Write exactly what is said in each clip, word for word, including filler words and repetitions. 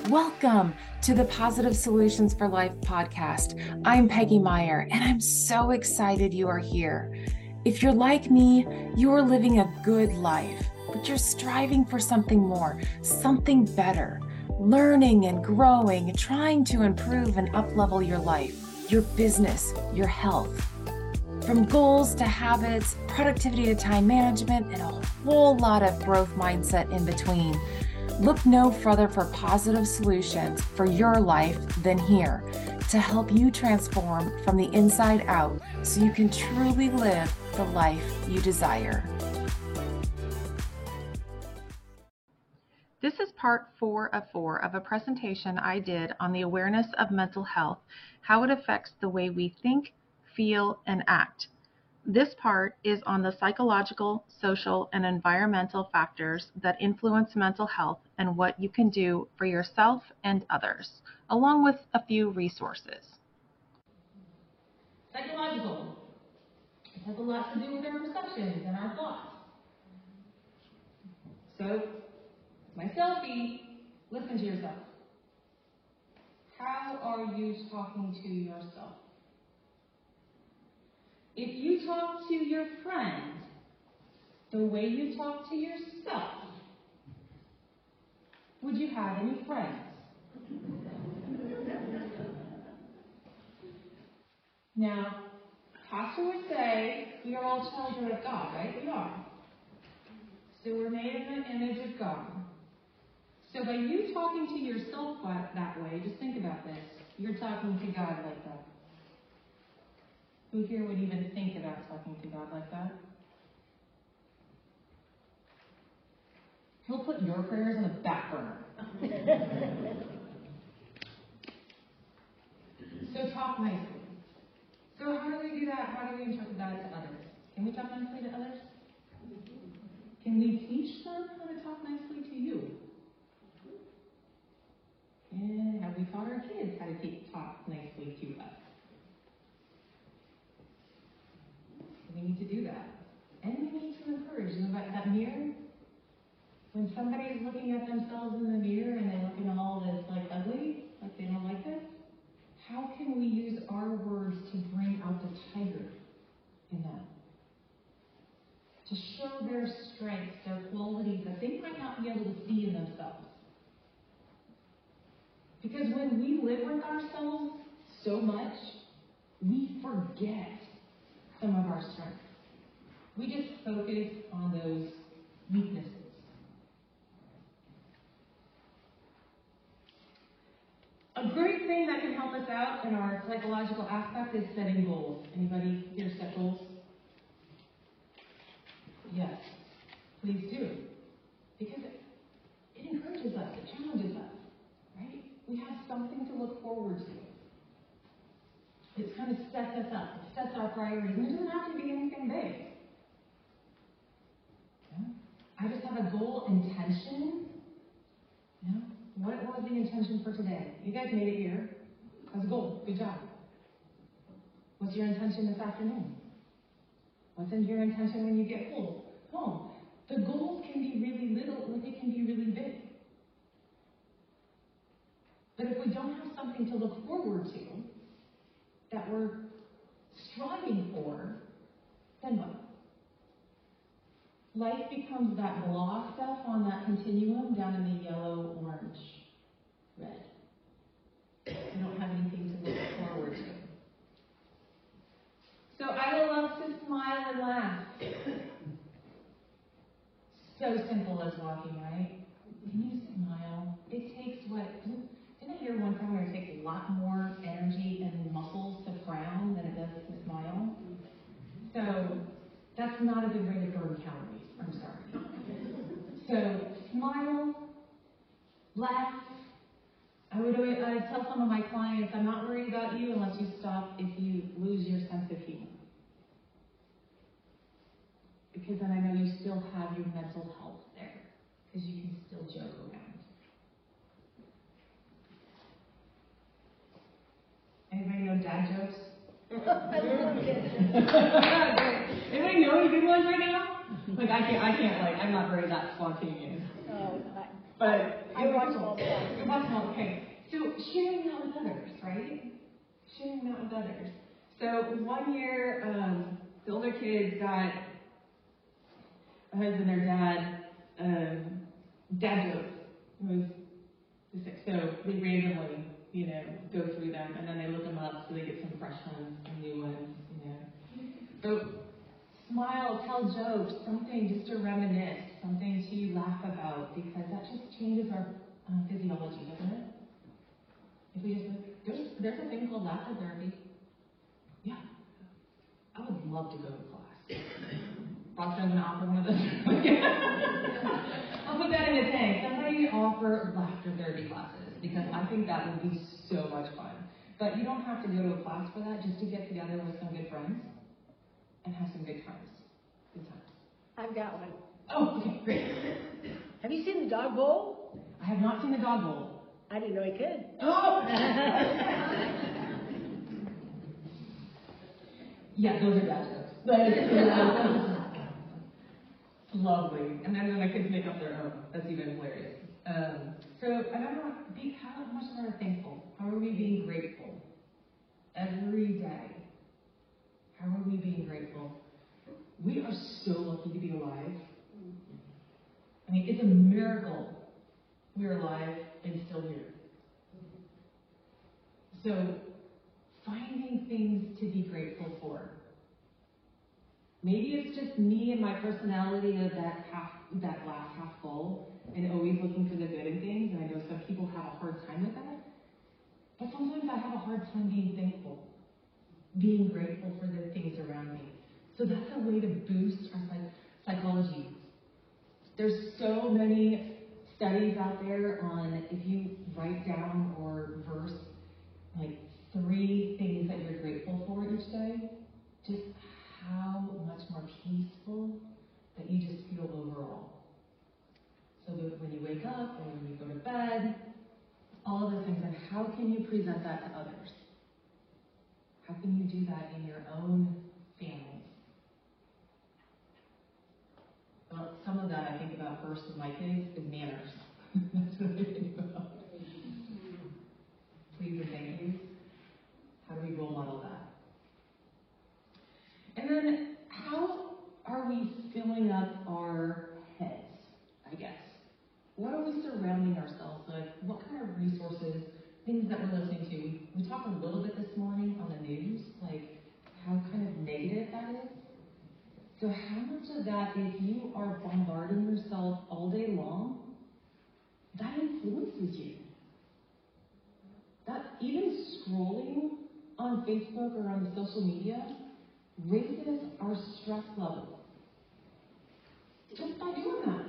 Welcome to the Positive Solutions for Life podcast. I'm Peggy Meyer, and I'm so excited you are here. If you're like me, you are living a good life, but you're striving for something more, something better, learning and growing, trying to improve and up-level your life, your business, your health. From goals to habits, productivity to time management, and a whole lot of growth mindset in between. Look no further for positive solutions for your life than here to help you transform from the inside out so you can truly live the life you desire. This is part four of four of a presentation I did on the awareness of mental health, how it affects the way we think, feel, and act. This part is on the psychological, social, and environmental factors that influence mental health and what you can do for yourself and others, along with a few resources. Psychological. It has a lot to do with our perceptions and our thoughts. So, my selfie, listen to yourself. How are you talking to yourself? If you talk to your friend the way you talk to yourself, would you have any friends? Now, Pastor would say we are all children of God, right? We are. So we're made in the image of God. So by you talking to yourself that way, just think about this. You're talking to God like that. Who here would even think about talking to God like that? He'll put your prayers on the back burner. So talk nicely. So how do we do that? How do we interpret that to others? Can we talk nicely to others? Can we teach them how to talk nicely to you? And have we taught our kids how to teach, talk nicely to us? We need to do that. And we need to encourage. You know, that, that mirror, when somebody is looking at themselves in the mirror and they're looking all this like ugly, like they don't like this, how can we use our words to bring out the tiger in them? To show their strengths, their qualities that they might not be able to see in themselves. Because when we live with ourselves so much, we forget some of our strengths. We just focus on those weaknesses. A great thing that can help us out in our psychological aspect is setting goals. Anybody here set goals? Yes, please do. Because it, it encourages us, it challenges us, right? We have something to look forward to. It kind of sets us up. It sets our priorities. And it doesn't have to be anything big. Yeah? I just have a goal intention. Yeah? What was the intention for today? You guys made it here. That's a goal. Good job. What's your intention this afternoon? What's in your intention when you get home? Home. The goals can be really little, or they can be really big. But if we don't have something to look forward to, that we're striving for, then what? Life becomes that blah stuff on that continuum down in the yellow, orange, red. We don't have anything to look forward to. So I love to smile and laugh. So simple as walking, right? Can you smile? It takes what? Didn't I hear one time where it takes a lot more energy and muscles to frown than it does to smile? So that's not a good way to burn calories. I'm sorry. So smile, laugh. I would always, I tell some of my clients, I'm not worried about you unless you stop if you lose your sense of humor. Because then I know you still have your mental health there. Because you can still joke around. Anybody know dad jokes? I love it. Anybody know any good ones right now? Like I can't, I can't. Like I'm not very that spontaneous. Oh, But I watch them all the time. you watch them all, okay. So sharing that with others, right? Sharing that with others. So one year, um, the older kids got a husband or dad, um, dad jokes. It was so we randomly, you know, go through them and then they look them up so they get some fresh ones, some new ones, you know. So smile, tell jokes, something just to reminisce, something to laugh about, because that just changes our uh, physiology, doesn't it? If we just there's there's a thing called laughter therapy. Yeah, I would love to go to class. Rock's gonna offer one of those. I'll put that in the tank. Somebody offer laughter therapy classes because I think that would be so much fun. But you don't have to go to a class for that. Just to get together with some good friends and have some good times. Good times. I've got one. Oh, okay, great. Have you seen the dog bowl? I have not seen the dog bowl. I didn't know he could. Oh! Yeah, those are bad jokes. But uh, lovely. And then when the kids make up their own, that's even hilarious. Um, so I don't know, be, how much are we thankful? How are we being grateful? Every day. How are we being grateful? We are so lucky to be alive. I mean, it's a miracle we're alive and still here. So, finding things to be grateful for. Maybe it's just me and my personality of that half, that glass half full, and always looking for the good in things. And I know some people have a hard time with that. But sometimes I have a hard time being thankful, being grateful for the things around me. So that's a way to boost our psych- psychology. There's so many studies out there on if you write down or verse like three things that you're grateful for each day, just how much more peaceful that you just feel overall. So that when you wake up or when you go to bed, all of those things, and how can you present that to others? How can you do that in your own families? Well, some of that I think about first with my kids is manners. That's what I think about. Please and thank you. How do we role model that? And then how are we filling up our heads, I guess? What are we surrounding ourselves with? What kind of resources, things that we're listening to? We, we talked a little bit this morning on the news, like how kind of negative that is. So how much of that, if you are bombarding yourself all day long, that influences you? That even scrolling on Facebook or on the social media raises our stress level. Just by doing that.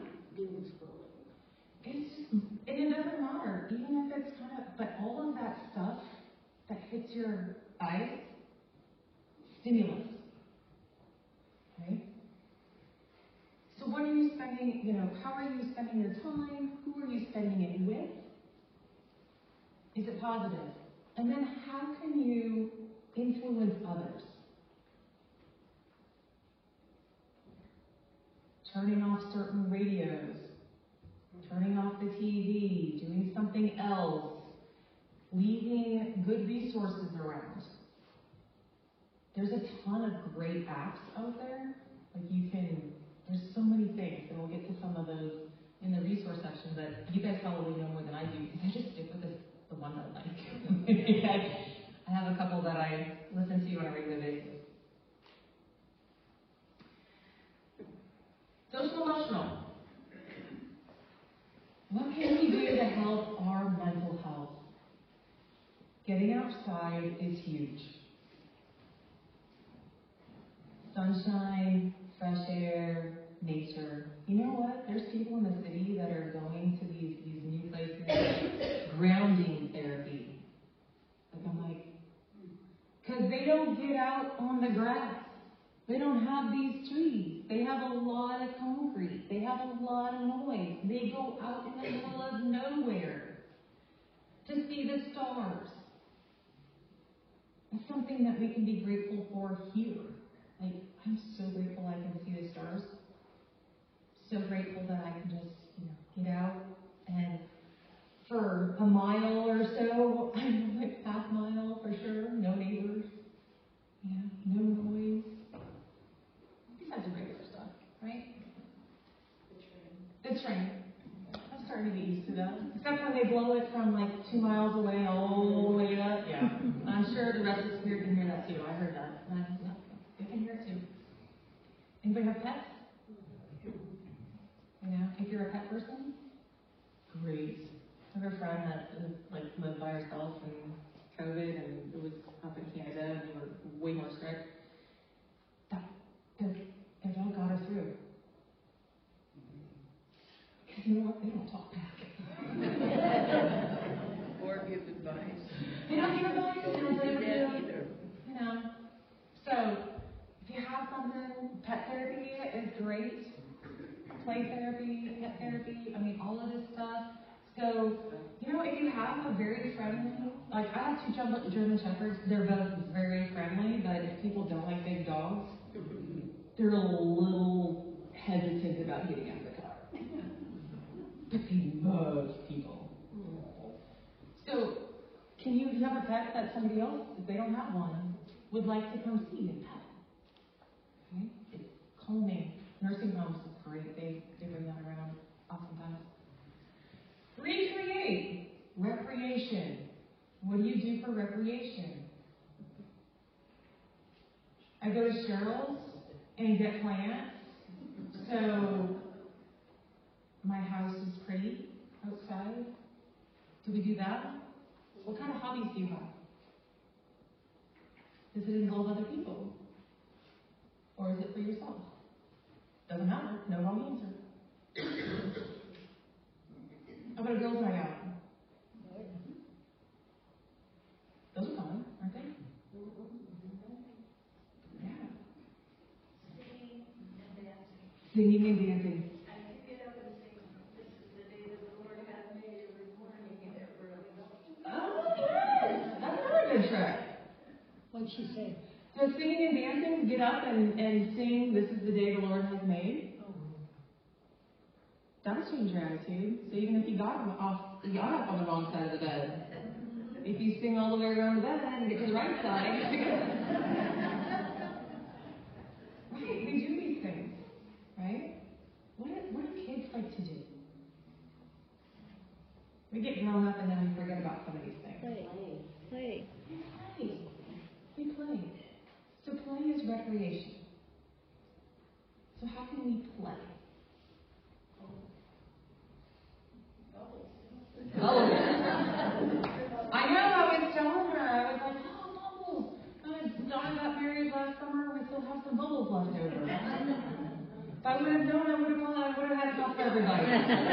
It's, and it doesn't matter, even if it's kind of, but all of that stuff that hits your eyes, stimulus. Right? So what are you spending, you know, how are you spending your time? Who are you spending it with? Is it positive? And then how can you influence others? Turning off certain radios, turning off the T V, doing something else, leaving good resources around. There's a ton of great apps out there. Like you can, there's so many things, and we'll get to some of those in the resource section, but you guys probably know more than I do, because I just stick with this, the ones I like. I have a couple that I listen to on a regular basis. Social emotional. What can we do to help our mental health? Getting outside is huge. Sunshine, fresh air, nature. You know what? There's people in the city that are going to these, these new places, grounding therapy. Like I'm like, because they don't get out on the grass. They don't have these trees. They have a lot of concrete. They have a lot of noise. They go out in the middle of nowhere to see the stars. It's something that we can be grateful for here. Like, I'm so grateful I can see the stars. So grateful that I can just, you know, get out and a mile or so, like half mile for sure, no neighbors, yeah, no noise. Besides the regular stuff, right? The train. I'm starting to get used to that. Except when they blow it from like two miles away all the way up. Yeah. I'm sure the rest of the spirit can hear that too. I heard that. And I, yeah, they can hear it too. Anybody have pets? You know, if you're a pet person, great. I have a friend that uh, like lived by herself in COVID, and it was up in Canada, and they were way more strict. That their, their dog got her through. Because you know what? They don't talk back. Or give advice. They don't give advice. They don't do do that either. You know. So if you have something, pet therapy is great. Play therapy, pet therapy, I mean, all of this stuff. So, you know, if you have a very friendly, like I have two German Shepherds, they're both very friendly, but if people don't like big dogs, they're a little hesitant about getting out of the car. But they love people. So, can you, you have a pet that somebody else, if they don't have one, would like to come see and pet? Okay? It's calming. Nursing homes is great. They, they bring that around oftentimes. Recreate. Recreation. What do you do for recreation? I go to Cheryl's and get plants. So my house is pretty outside. Do we do that? What kind of hobbies do you have? Does it involve other people? Or is it for yourself? Doesn't matter. No wrong answer. How about a girls' night out? Those are fun, aren't they? Yeah. Singing and dancing. I can get up and sing, this is the day that the Lord hath made every morning and every early. Oh, yes. That's another good trick. What'd she say? So singing and dancing, get up and, and sing, this is the day the Lord has made. That'll change your attitude. So even if you got off, you got up on the wrong side of the bed, if you sing all the way around the bed and get to the right side. Right, we do these things, right? What do, what do kids like to do? We get grown up and then we forget about some of these things. Play. Play. We play. We play. So play is recreation. So how can we play? Oh, I know, I was telling her, I was like, oh, bubbles. Uh, Donna got married last summer, we still have some bubbles left over. If I would have known, I would have gone, I would have had enough for everybody.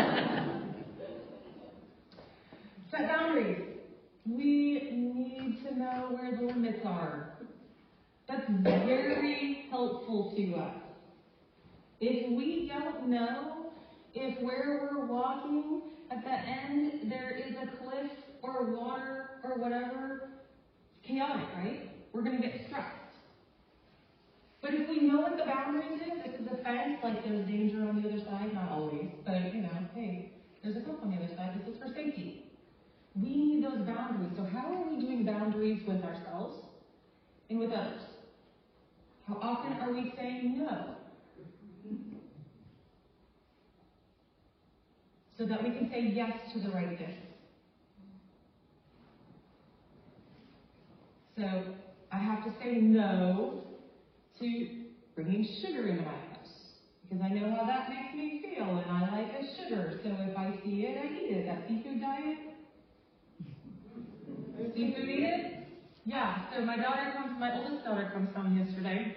Set boundaries. We need to know where the limits are. That's very helpful to us. If we don't know if where we're walking at the end there is a cliff or water or whatever, chaotic, right? We're going to get stressed. But if we know what the boundaries is, this is a fence, like there's danger on the other side, not always, but you know, hey, there's a cliff on the other side, this is for safety. We need those boundaries. So how are we doing boundaries with ourselves and with others? How often are we saying no? So that we can say yes to the right thing. So I have to say no to bringing sugar into my house. Because I know how that makes me feel, and I like a sugar. So if I see it, I eat it. That seafood diet? Seafood eat it? Yeah. So my daughter comes, my oldest daughter comes home yesterday.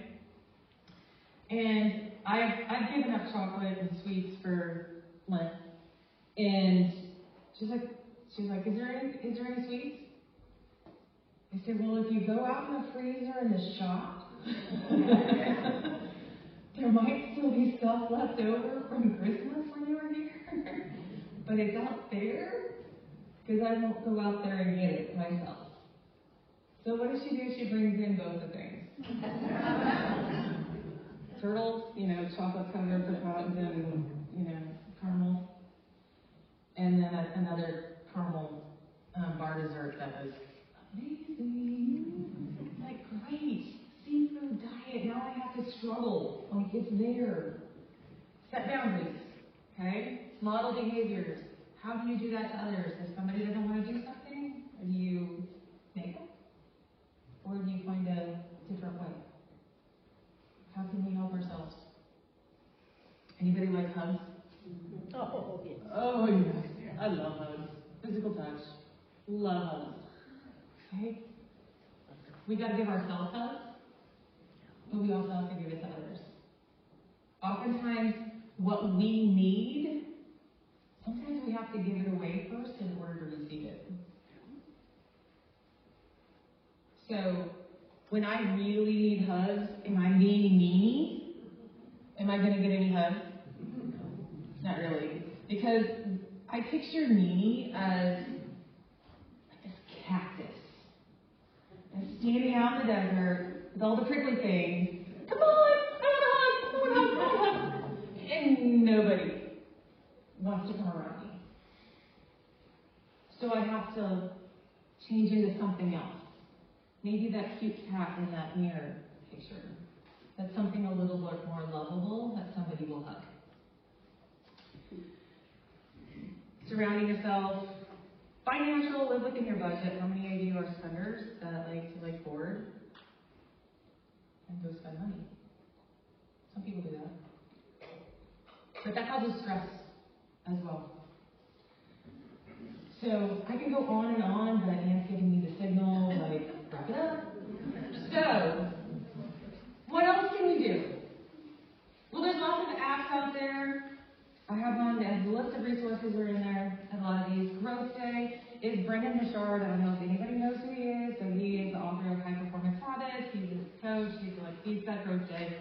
And I've, I've given up chocolate and sweets for Lent. And she's like, she's like, is there any, is there any sweets? I said, well, if you go out in the freezer in the shop, there might still be stuff left over from Christmas when you were here. But it's out there, because I won't go out there and get it myself. So what does she do? She brings in both the things. Turtles, you know, chocolate covered, put mountains in, you know, caramel. And then another caramel um, bar dessert that was amazing. Like, great, seafood diet, now I have to struggle. Like, it's there. Set boundaries, okay? Model behaviors. How do you do that to others? If somebody doesn't want to do something, do you make them? Or do you find a different way? How can we help ourselves? Anybody like hugs? Oh, yes. Oh, yes. I love hugs. Physical touch. Love hugs. Okay? We got to give ourselves hugs, but we also have to give it to others. Oftentimes, what we need, sometimes we have to give it away first in order to receive it. So, when I really need hugs, am I being needy? Am I going to get any hugs? Not really. Because I picture Nene as like this cactus. And standing out in the desert with all the prickly things. Come on, I want a hug, I want a hug, I want a hug. And nobody wants to come around me. So I have to change into something else. Maybe that cute cat in that mirror picture. That's something a little bit more lovable that somebody will hug. Surrounding yourself. Financial, live within your budget. How many of you are spenders that like to like hoard and go spend money? Some people do that. But that causes stress as well. So I can go on and on, but Anne's giving me the signal, like, wrap it up. So, what else can we do? Well, there's lots of apps out there. I have one, and the list of resources are in there, a lot of these. Growth Day is Brendan Bouchard. I don't know if anybody knows who he is, so he is the author of High Performance Habits. He's a coach. He's like, he's that Growth Day.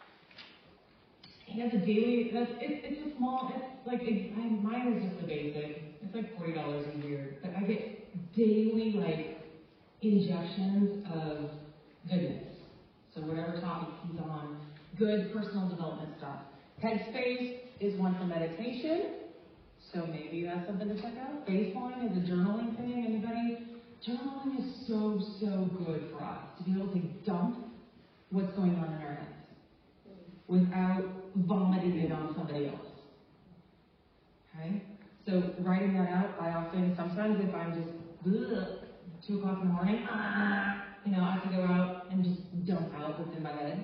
He has a daily, that's, it's, it's a small, it's like, it, I, mine is just the basic. It's like forty dollars a year. But I get daily, like, injections of goodness. So whatever topic he's on, good personal development stuff. Headspace is one for meditation. So maybe that's something to check out. Baseline is a journaling thing. Anybody? Journaling is so, so good for us to be able to dump what's going on in our heads without vomiting it on somebody else. Okay? So writing that out, I often, sometimes if I'm just, ugh, two o'clock in the morning, ah, you know, I have to go out and just dump out what's in my head.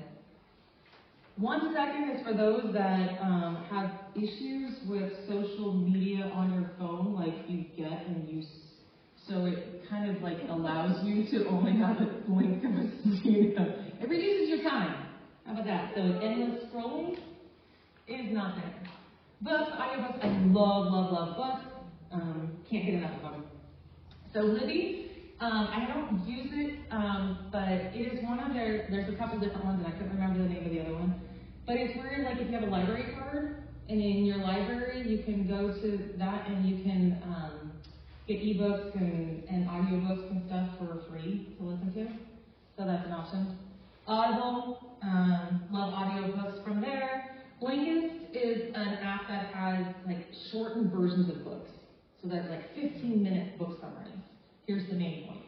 One second is for those that um, have issues with social media on your phone, like you get and use, so it kind of like allows you to only have a blink of a, you know, it reduces your time. How about that? So endless scrolling is not there. Books, audiobooks, I love, love, love books. Um, can't get enough of them. So Libby, um, I don't use it, um, but it is one of their, there's a couple different ones, and I couldn't remember the name of the other one. But it's where, like, if you have a library card, and in your library, you can go to that, and you can um, get ebooks and, and audiobooks and stuff for free to listen to. So that's an option. Audible, um, love audiobooks from there. Blinkist is an app that has like shortened versions of books. So that's like fifteen minute book summaries. Here's the main points.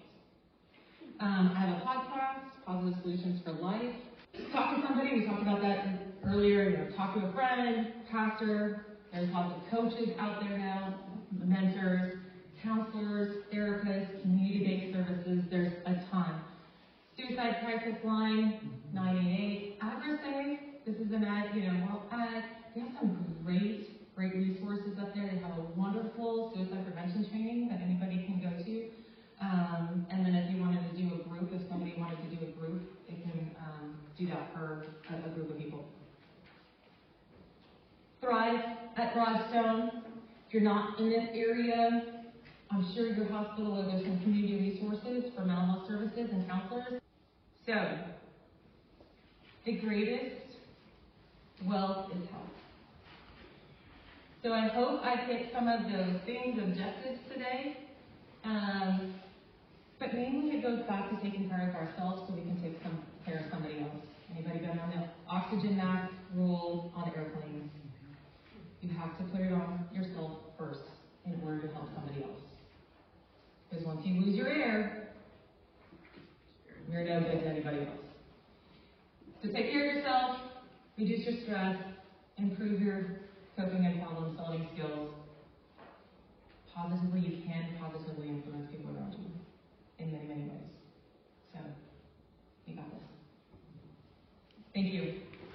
Um, I have a podcast, Positive Solutions for Life. Talk to somebody, we talked about that earlier, you know, talk to a friend, pastor. There's lots of coaches out there now, mentors, counselors, therapists, community-based services. There's a ton. Suicide crisis line, nine eight eight. AdverSafe, this is an ad, you know, well, ad. They have some great, great resources up there. They have a wonderful suicide prevention training that anybody can go to. Um, and then if you wanted to do a group, if somebody wanted to do a group, they can um, do that for a, a group of people. Thrive at Broadstone. If you're not in this area, I'm sure your hospital or there's some community resources for mental health services and counselors. So, the greatest wealth is health. So I hope I've hit some of those things, objectives today. Um, but mainly it goes back to taking care of ourselves so we can take some care of somebody else. Anybody been on the oxygen mask rule on airplanes? You have to put it on yourself first in order to help somebody else. Because once you lose your air, you're no good to anybody else. So take care of yourself, reduce your stress, improve your coping and problem solving skills. Positively, you can positively influence people around you in many, many ways. So, you got this. Thank you.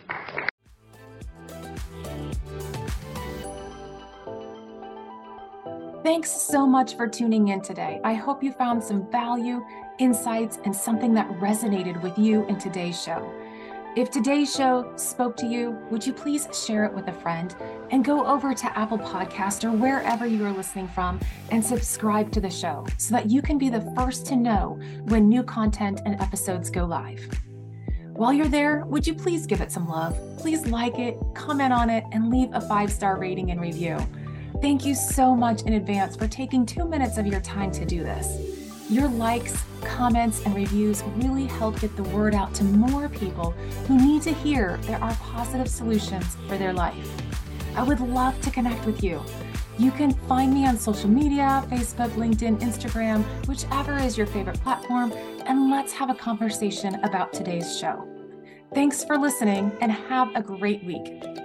Thanks so much for tuning in today. I hope you found some value, insights, and something that resonated with you in today's show. If today's show spoke to you, would you please share it with a friend and go over to Apple Podcast or wherever you are listening from and subscribe to the show so that you can be the first to know when new content and episodes go live. While you're there, would you please give it some love? Please like it, comment on it, and leave a five-star rating and review. Thank you so much in advance for taking two minutes of your time to do this. Your likes, comments, and reviews really help get the word out to more people who need to hear there are positive solutions for their life. I would love to connect with you. You can find me on social media, Facebook, LinkedIn, Instagram, whichever is your favorite platform, and let's have a conversation about today's show. Thanks for listening and have a great week.